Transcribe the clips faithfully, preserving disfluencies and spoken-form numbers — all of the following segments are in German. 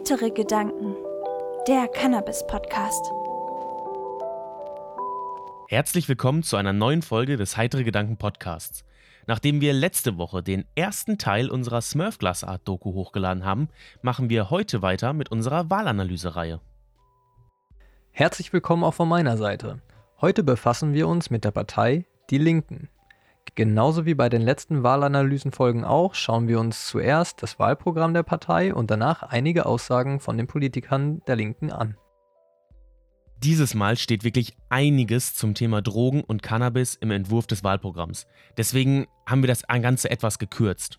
Heitere Gedanken, der Cannabis-Podcast. Herzlich willkommen zu einer neuen Folge des Heitere Gedanken Podcasts. Nachdem wir letzte Woche den ersten Teil unserer Smurfglass-Art-Doku hochgeladen haben, machen wir heute weiter mit unserer Wahlanalyse-Reihe. Herzlich willkommen auch von meiner Seite. Heute befassen wir uns mit der Partei Die Linken. Genauso wie bei den letzten Wahlanalysenfolgen auch, schauen wir uns zuerst das Wahlprogramm der Partei und danach einige Aussagen von den Politikern der Linken an. Dieses Mal steht wirklich einiges zum Thema Drogen und Cannabis im Entwurf des Wahlprogramms. Deswegen haben wir das Ganze etwas gekürzt.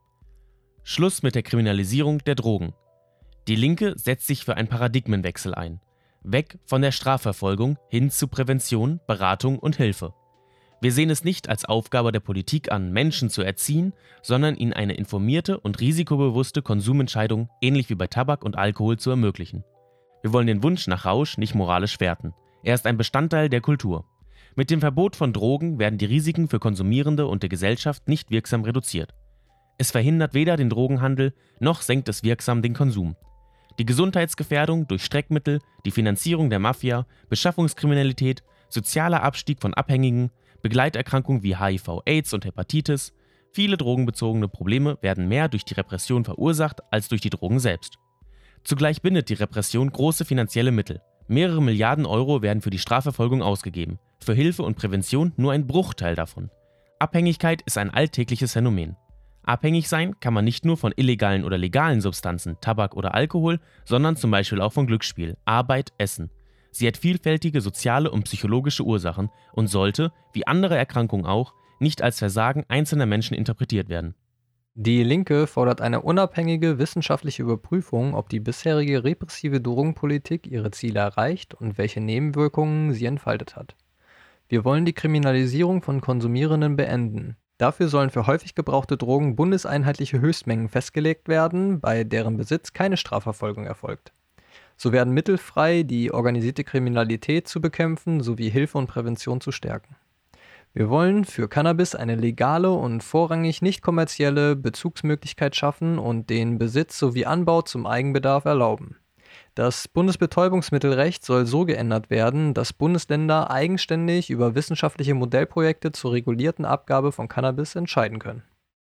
Schluss mit der Kriminalisierung der Drogen. Die Linke setzt sich für einen Paradigmenwechsel ein. Weg von der Strafverfolgung hin zu Prävention, Beratung und Hilfe. Wir sehen es nicht als Aufgabe der Politik an, Menschen zu erziehen, sondern ihnen eine informierte und risikobewusste Konsumentscheidung ähnlich wie bei Tabak und Alkohol zu ermöglichen. Wir wollen den Wunsch nach Rausch nicht moralisch werten. Er ist ein Bestandteil der Kultur. Mit dem Verbot von Drogen werden die Risiken für Konsumierende und die Gesellschaft nicht wirksam reduziert. Es verhindert weder den Drogenhandel, noch senkt es wirksam den Konsum. Die Gesundheitsgefährdung durch Streckmittel, die Finanzierung der Mafia, Beschaffungskriminalität, sozialer Abstieg von Abhängigen, Begleiterkrankungen wie H I V, AIDS und Hepatitis, viele drogenbezogene Probleme werden mehr durch die Repression verursacht als durch die Drogen selbst. Zugleich bindet die Repression große finanzielle Mittel. Mehrere Milliarden Euro werden für die Strafverfolgung ausgegeben, für Hilfe und Prävention nur ein Bruchteil davon. Abhängigkeit ist ein alltägliches Phänomen. Abhängig sein kann man nicht nur von illegalen oder legalen Substanzen, Tabak oder Alkohol, sondern zum Beispiel auch von Glücksspiel, Arbeit, Essen. Sie hat vielfältige soziale und psychologische Ursachen und sollte, wie andere Erkrankungen auch, nicht als Versagen einzelner Menschen interpretiert werden. Die Linke fordert eine unabhängige wissenschaftliche Überprüfung, ob die bisherige repressive Drogenpolitik ihre Ziele erreicht und welche Nebenwirkungen sie entfaltet hat. Wir wollen die Kriminalisierung von Konsumierenden beenden. Dafür sollen für häufig gebrauchte Drogen bundeseinheitliche Höchstmengen festgelegt werden, bei deren Besitz keine Strafverfolgung erfolgt. So werden Mittel frei, die organisierte Kriminalität zu bekämpfen sowie Hilfe und Prävention zu stärken. Wir wollen für Cannabis eine legale und vorrangig nicht kommerzielle Bezugsmöglichkeit schaffen und den Besitz sowie Anbau zum Eigenbedarf erlauben. Das Bundesbetäubungsmittelrecht soll so geändert werden, dass Bundesländer eigenständig über wissenschaftliche Modellprojekte zur regulierten Abgabe von Cannabis entscheiden können.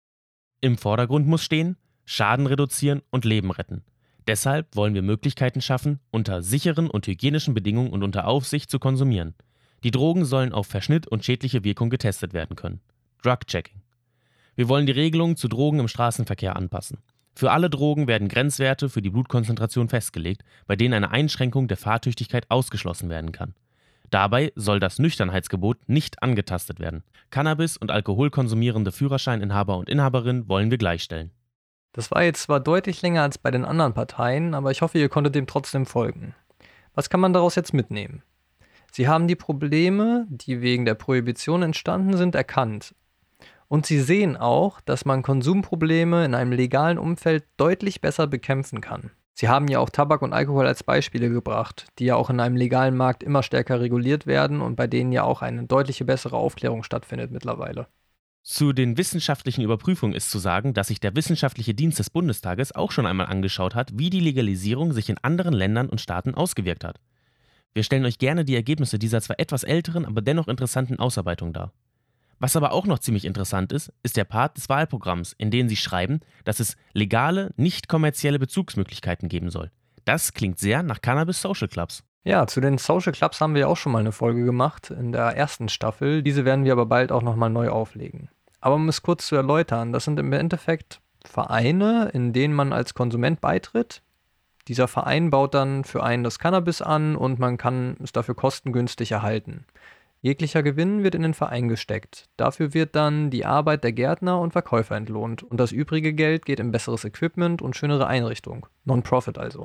Im Vordergrund muss stehen: Schaden reduzieren und Leben retten. Deshalb wollen wir Möglichkeiten schaffen, unter sicheren und hygienischen Bedingungen und unter Aufsicht zu konsumieren. Die Drogen sollen auf Verschnitt und schädliche Wirkung getestet werden können. Drug-Checking. Wir wollen die Regelungen zu Drogen im Straßenverkehr anpassen. Für alle Drogen werden Grenzwerte für die Blutkonzentration festgelegt, bei denen eine Einschränkung der Fahrtüchtigkeit ausgeschlossen werden kann. Dabei soll das Nüchternheitsgebot nicht angetastet werden. Cannabis- und alkoholkonsumierende Führerscheininhaber und Inhaberinnen wollen wir gleichstellen. Das war jetzt zwar deutlich länger als bei den anderen Parteien, aber ich hoffe, ihr konntet dem trotzdem folgen. Was kann man daraus jetzt mitnehmen? Sie haben die Probleme, die wegen der Prohibition entstanden sind, erkannt. Und sie sehen auch, dass man Konsumprobleme in einem legalen Umfeld deutlich besser bekämpfen kann. Sie haben ja auch Tabak und Alkohol als Beispiele gebracht, die ja auch in einem legalen Markt immer stärker reguliert werden und bei denen ja auch eine deutliche bessere Aufklärung stattfindet mittlerweile. Zu den wissenschaftlichen Überprüfungen ist zu sagen, dass sich der Wissenschaftliche Dienst des Bundestages auch schon einmal angeschaut hat, wie die Legalisierung sich in anderen Ländern und Staaten ausgewirkt hat. Wir stellen euch gerne die Ergebnisse dieser zwar etwas älteren, aber dennoch interessanten Ausarbeitung dar. Was aber auch noch ziemlich interessant ist, ist der Part des Wahlprogramms, in dem sie schreiben, dass es legale, nicht kommerzielle Bezugsmöglichkeiten geben soll. Das klingt sehr nach Cannabis Social Clubs. Ja, zu den Social Clubs haben wir ja auch schon mal eine Folge gemacht in der ersten Staffel. Diese werden wir aber bald auch nochmal neu auflegen. Aber um es kurz zu erläutern, das sind im Endeffekt Vereine, in denen man als Konsument beitritt. Dieser Verein baut dann für einen das Cannabis an und man kann es dafür kostengünstig erhalten. Jeglicher Gewinn wird in den Verein gesteckt. Dafür wird dann die Arbeit der Gärtner und Verkäufer entlohnt und das übrige Geld geht in besseres Equipment und schönere Einrichtung. Non-Profit also.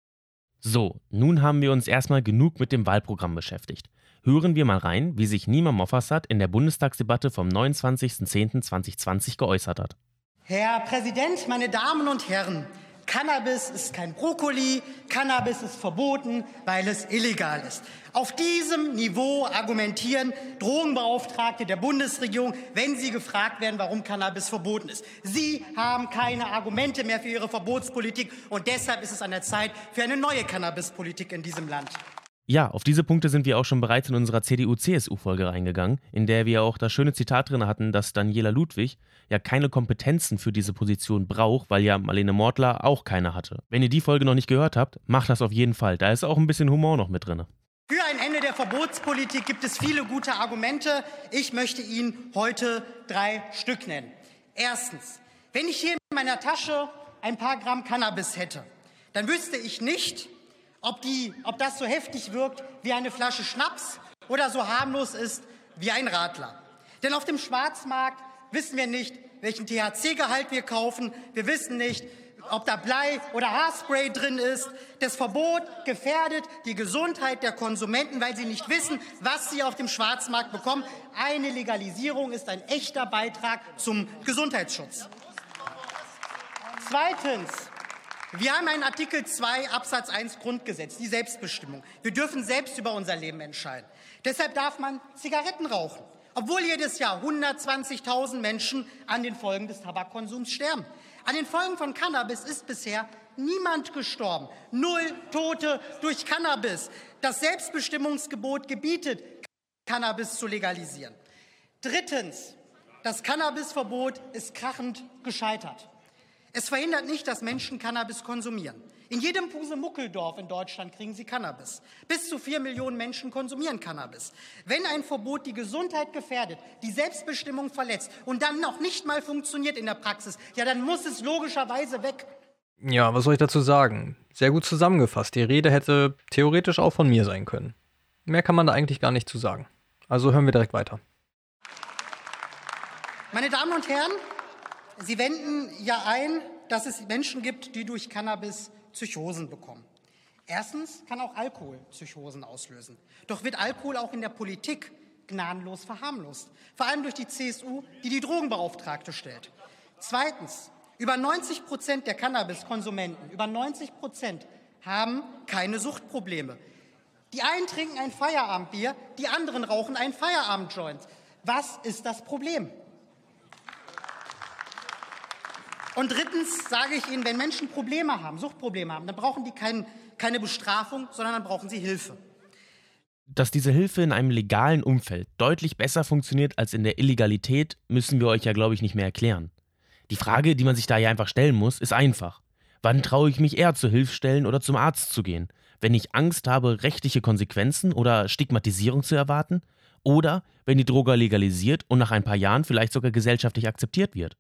So, nun haben wir uns erstmal genug mit dem Wahlprogramm beschäftigt. Hören wir mal rein, wie sich Nima Mofassat in der Bundestagsdebatte vom neunundzwanzigsten zehnten zweitausendzwanzig geäußert hat. Herr Präsident, meine Damen und Herren! Cannabis ist kein Brokkoli, Cannabis ist verboten, weil es illegal ist. Auf diesem Niveau argumentieren Drogenbeauftragte der Bundesregierung, wenn sie gefragt werden, warum Cannabis verboten ist. Sie haben keine Argumente mehr für ihre Verbotspolitik und deshalb ist es an der Zeit für eine neue Cannabispolitik in diesem Land. Ja, auf diese Punkte sind wir auch schon bereits in unserer C D U-C S U-Folge reingegangen, in der wir auch das schöne Zitat drin hatten, dass Daniela Ludwig ja keine Kompetenzen für diese Position braucht, weil ja Marlene Mortler auch keine hatte. Wenn ihr die Folge noch nicht gehört habt, macht das auf jeden Fall. Da ist auch ein bisschen Humor noch mit drin. Für ein Ende der Verbotspolitik gibt es viele gute Argumente. Ich möchte Ihnen heute drei Stück nennen. Erstens, wenn ich hier in meiner Tasche ein paar Gramm Cannabis hätte, dann wüsste ich nicht, ob, die, ob das so heftig wirkt wie eine Flasche Schnaps oder so harmlos ist wie ein Radler. Denn auf dem Schwarzmarkt wissen wir nicht, welchen T H C-Gehalt wir kaufen. Wir wissen nicht, ob da Blei oder Haarspray drin ist. Das Verbot gefährdet die Gesundheit der Konsumenten, weil sie nicht wissen, was sie auf dem Schwarzmarkt bekommen. Eine Legalisierung ist ein echter Beitrag zum Gesundheitsschutz. Zweitens. Wir haben einen Artikel zwei Absatz eins Grundgesetz, die Selbstbestimmung. Wir dürfen selbst über unser Leben entscheiden. Deshalb darf man Zigaretten rauchen, obwohl jedes Jahr hundertzwanzigtausend Menschen an den Folgen des Tabakkonsums sterben. An den Folgen von Cannabis ist bisher niemand gestorben. Null Tote durch Cannabis. Das Selbstbestimmungsgebot gebietet, Cannabis zu legalisieren. Drittens, das Cannabisverbot ist krachend gescheitert. Es verhindert nicht, dass Menschen Cannabis konsumieren. In jedem Pusemuckeldorf in Deutschland kriegen sie Cannabis. Bis zu vier Millionen Menschen konsumieren Cannabis. Wenn ein Verbot die Gesundheit gefährdet, die Selbstbestimmung verletzt und dann noch nicht mal funktioniert in der Praxis, ja, dann muss es logischerweise weg. Ja, was soll ich dazu sagen? Sehr gut zusammengefasst. Die Rede hätte theoretisch auch von mir sein können. Mehr kann man da eigentlich gar nicht zu sagen. Also hören wir direkt weiter. Meine Damen und Herren, Sie wenden ja ein, dass es Menschen gibt, die durch Cannabis Psychosen bekommen. Erstens kann auch Alkohol Psychosen auslösen. Doch wird Alkohol auch in der Politik gnadenlos verharmlost. Vor allem durch die C S U, die die Drogenbeauftragte stellt. Zweitens, über neunzig Prozent der Cannabiskonsumenten, über neunzig Prozent haben keine Suchtprobleme. Die einen trinken ein Feierabendbier, die anderen rauchen einen Feierabendjoint. Was ist das Problem? Und drittens sage ich Ihnen, wenn Menschen Probleme haben, Suchtprobleme haben, dann brauchen die kein, keine Bestrafung, sondern dann brauchen sie Hilfe. Dass diese Hilfe in einem legalen Umfeld deutlich besser funktioniert als in der Illegalität, müssen wir euch ja, glaube ich, nicht mehr erklären. Die Frage, die man sich da ja einfach stellen muss, ist einfach. Wann traue ich mich eher zur Hilfsstellen oder zum Arzt zu gehen? Wenn ich Angst habe, rechtliche Konsequenzen oder Stigmatisierung zu erwarten? Oder wenn die Droge legalisiert und nach ein paar Jahren vielleicht sogar gesellschaftlich akzeptiert wird?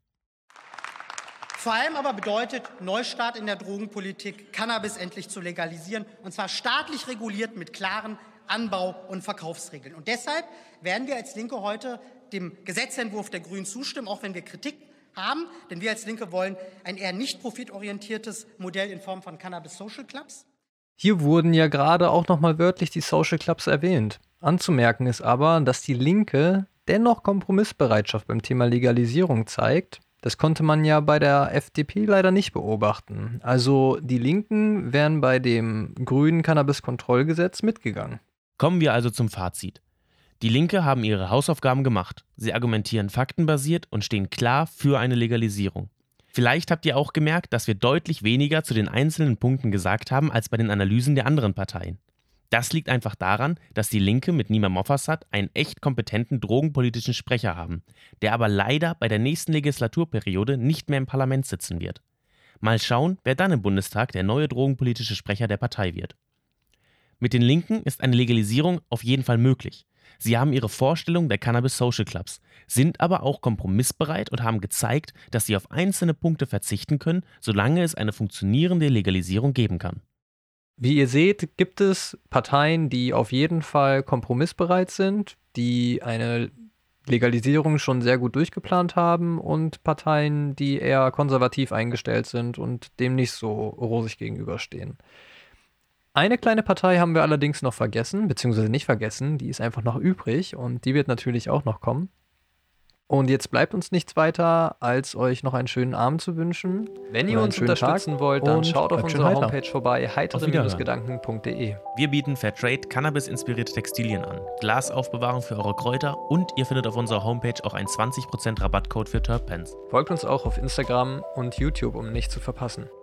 Vor allem aber bedeutet Neustart in der Drogenpolitik, Cannabis endlich zu legalisieren, und zwar staatlich reguliert mit klaren Anbau- und Verkaufsregeln. Und deshalb werden wir als Linke heute dem Gesetzentwurf der Grünen zustimmen, auch wenn wir Kritik haben, denn wir als Linke wollen ein eher nicht profitorientiertes Modell in Form von Cannabis Social Clubs. Hier wurden ja gerade auch nochmal wörtlich die Social Clubs erwähnt. Anzumerken ist aber, dass die Linke dennoch Kompromissbereitschaft beim Thema Legalisierung zeigt. Das konnte man ja bei der F D P leider nicht beobachten. Also die Linken wären bei dem grünen Cannabis-Kontrollgesetz mitgegangen. Kommen wir also zum Fazit. Die Linke haben ihre Hausaufgaben gemacht. Sie argumentieren faktenbasiert und stehen klar für eine Legalisierung. Vielleicht habt ihr auch gemerkt, dass wir deutlich weniger zu den einzelnen Punkten gesagt haben als bei den Analysen der anderen Parteien. Das liegt einfach daran, dass die Linke mit Nima Mofassat einen echt kompetenten drogenpolitischen Sprecher haben, der aber leider bei der nächsten Legislaturperiode nicht mehr im Parlament sitzen wird. Mal schauen, wer dann im Bundestag der neue drogenpolitische Sprecher der Partei wird. Mit den Linken ist eine Legalisierung auf jeden Fall möglich. Sie haben ihre Vorstellung der Cannabis Social Clubs, sind aber auch kompromissbereit und haben gezeigt, dass sie auf einzelne Punkte verzichten können, solange es eine funktionierende Legalisierung geben kann. Wie ihr seht, gibt es Parteien, die auf jeden Fall kompromissbereit sind, die eine Legalisierung schon sehr gut durchgeplant haben, und Parteien, die eher konservativ eingestellt sind und dem nicht so rosig gegenüberstehen. Eine kleine Partei haben wir allerdings noch vergessen, beziehungsweise nicht vergessen, die ist einfach noch übrig und die wird natürlich auch noch kommen. Und jetzt bleibt uns nichts weiter, als euch noch einen schönen Abend zu wünschen. Wenn ihr uns unterstützen Tag wollt, dann schaut auf bleibt schön unserer heiter. Homepage vorbei, heitere Wiederhören. Gedanken punkt de. Wir bieten Fairtrade Cannabis-inspirierte Textilien an, Glasaufbewahrung für eure Kräuter und ihr findet auf unserer Homepage auch einen zwanzig Prozent Rabattcode für Terpens. Folgt uns auch auf Instagram und YouTube, um nichts zu verpassen.